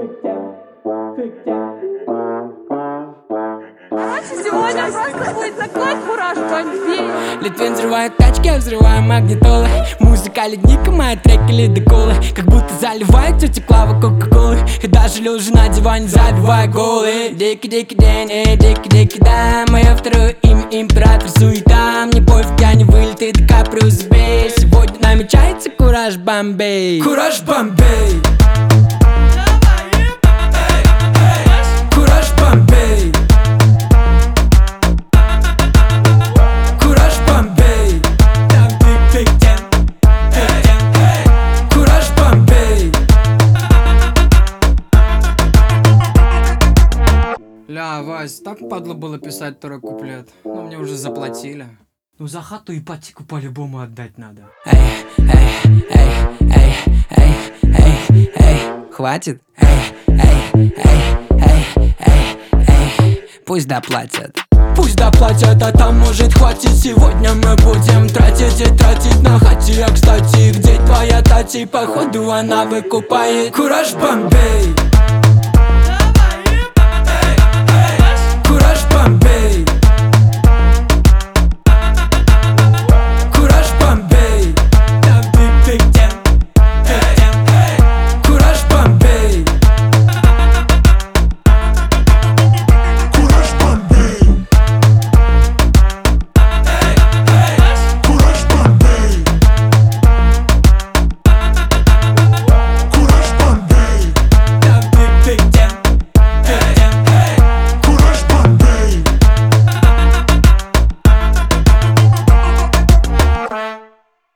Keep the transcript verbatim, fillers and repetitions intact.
Короче, сегодня просто будет такой кураж, бомбей. Литвин взрывает тачки, я взрываю магнитолы. Музыка ледника, мои треки ледоколы. Как будто заливает тетя Клава кока-колы. И даже лежа на диване забивая голы. Дикий-дикий день, эй, дикий-дикий да. Мое второе имя император суета. Мне пофиг, я не вылитый Ди Каприо, забей. Сегодня намечается кураж Бомбей. Кураж Бомбей. Кураж Бомбей. Кураж Бомбей. Кураж Бомбей. Ля, Вась, так падло было писать второй куплет. Но мне уже заплатили. Ну за хату ипотеку по-любому отдать надо. Эй, эй, эй, эй, эй, эй, эй, хватит? Эй, эй, эй, эй, эй, эй, пусть доплатят. Пусть доплатят, а там может хватит. Сегодня мы будем тратить и тратить на хате. А кстати, где твоя тати? Походу она выкупает. Кураж Бомбей.